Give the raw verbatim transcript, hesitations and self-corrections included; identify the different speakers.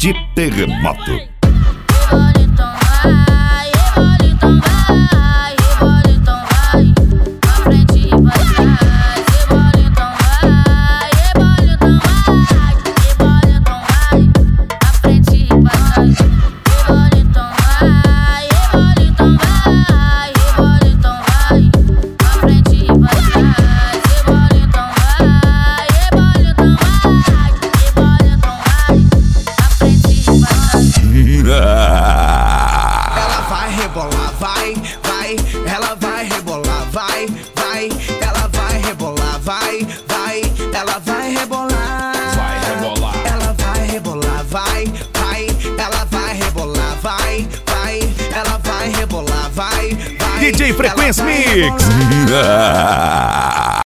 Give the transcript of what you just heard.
Speaker 1: de Terremoto.
Speaker 2: Ela vai rebolar, vai, vai. Ela vai rebolar, vai, vai. Ela vai rebolar, vai, vai. Ela vai rebolar,
Speaker 3: Vai rebolar.
Speaker 2: ela vai rebolar, vai, vai. Ela vai rebolar, vai, vai. Ela vai rebolar, vai, vai.
Speaker 1: D J Frequência
Speaker 2: Ela vai
Speaker 1: Mix.
Speaker 2: rebolar.